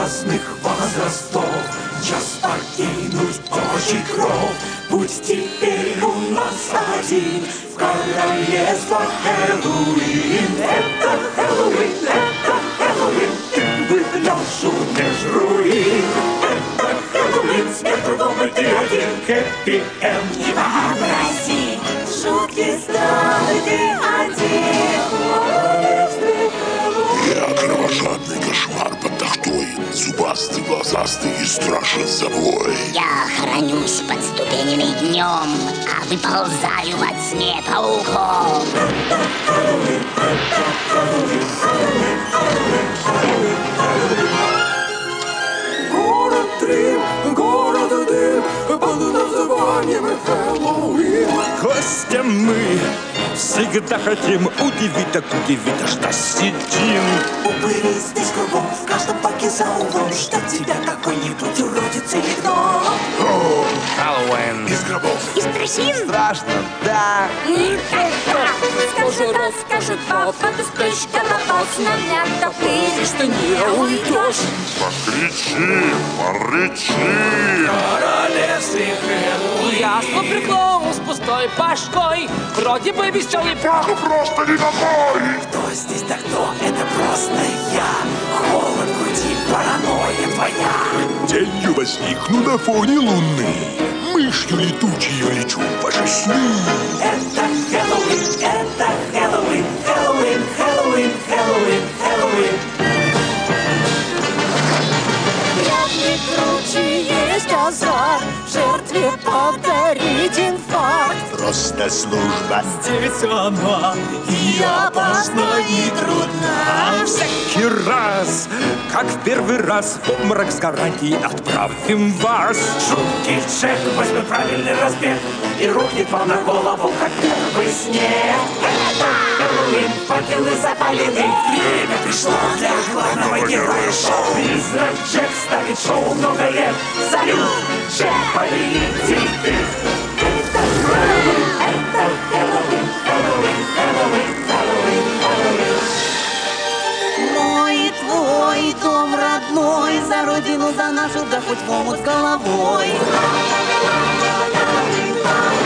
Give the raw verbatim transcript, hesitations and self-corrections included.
разных возрастов. Час покинуть очи кров. Путь теперь у нас один в королевство Хэллоуин. Это Хэллоуин, это Хэллоуин. Ты выпляшу меж руин. Это Хэллоуин, смерть кругом и ты один. Хэппи-энд. Не вообрази, жуткий страх, ты один. Я кровожадный кошмар под тахтой, зубастый, глазастый и страшен собой. Я хранюсь под ступенями днем, а выползаю во тьме пауков. Город Трим, город дым, под названием Хэллоуин. Гостям мы всегда хотим удивить, так удивить, аж нас сидим. Упыри здесь кругом, в каждом паке за углом. Ждет тебя какой-нибудь уродец или гном. Хэллоуин. Из гробов. Из трясин. Страшно, да. Скажи, расскажи, папа, ты спишь, колобок, на мягко пыли, что не уйдешь. Покричи, порычи. Королевстве Хэллоуин. Ясно приклоун с пустой башкой, вроде бы веселый пёк. Ну просто не домой. Кто здесь, да кто? Это просто я. Холод в груди, паранойя твоя. Тенью возникну на фоне луны. Мышью летучей я лечу в ваши сны. Это Хэллоуин, это Хэллоуин, Хэллоуин, Хэллоуин, Хэллоуин, Хэллоуин. Вряд ли круче есть азарт, жертве подарить инфаркт. Просто служба. Здесь она И опасна, и трудна. всякий раз, как в первый раз, в обморок с гарантией отправим вас. Жуткий Джек возьмет правильный разбег и рухнет вам на голову, как первый снег. Это Хэллоуин, факелы запалены. Время пришло для главного героя шоу. Призрак Джек ставит шоу много лет. Салют, Джек, повелитель их. Это Хэллоуин, это Хэллоуин, Хэллоуин, Хэллоуин, Хэллоуин, Хэллоуин. Мой твой дом родной, за родину, за нашу, да хоть в омут с головой.